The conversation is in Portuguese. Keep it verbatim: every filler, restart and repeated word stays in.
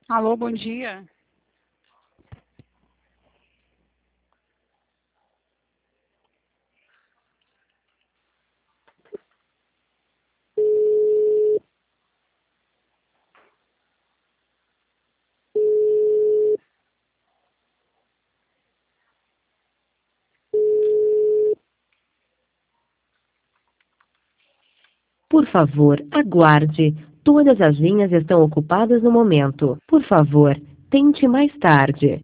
Alô, bom dia. Por favor, aguarde. Todas as linhas estão ocupadas no momento. Por favor, tente mais tarde.